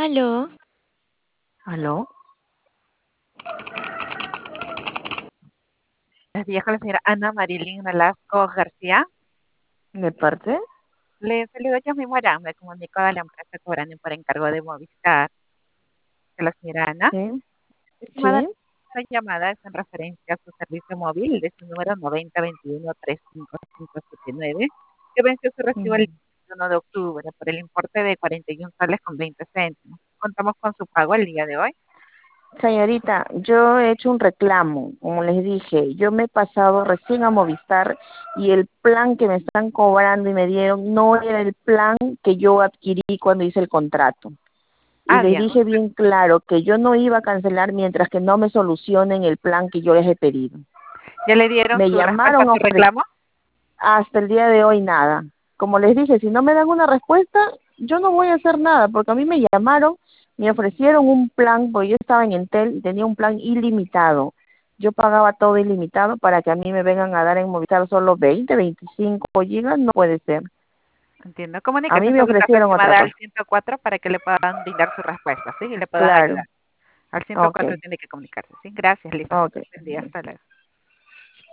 Aló, ¿Aló? Buenos días con la señora Ana Marilyn Velasco García. ¿De parte? Le saludo yo mismo Aram, me comunico de la empresa cobrando por encargo de Movistar. De la señora Ana. Sí, Estimada, sí. esta llamada es en referencia a su servicio móvil de su número 9021-35579, que venció su recibo el Mm. 1 de octubre por el importe de 41 soles con 20 céntimos. Contamos con su pago el día de hoy. Señorita, yo he hecho un reclamo, como les dije, yo me he pasado recién a Movistar y el plan que me están cobrando y me dieron no era el plan que yo adquirí cuando hice el contrato. Y les Bien. dije bien claro que yo no iba a cancelar mientras que no me solucionen el plan que yo les he pedido. ¿Ya le dieron Me su respuesta llamaron a a su reclamo? hasta el día de hoy nada. Como les dije, si no me dan una respuesta, yo no voy a hacer nada, porque a mí me llamaron, me ofrecieron un plan, porque yo estaba en Entel y tenía un plan ilimitado. Yo pagaba todo ilimitado para que a mí me vengan a dar en Movistar solo 20, 25 gigas, no puede ser. Entiendo. A Comuníquese mí en me todo caso, ofrecieron otra estimada, al cosa. 104 para que le puedan brindar su respuesta, ¿sí? Y le puedan Claro, ayudar. Al ok, 104 tiene que comunicarse, ¿sí? Gracias, Lisa. ok. Buen día, hasta luego.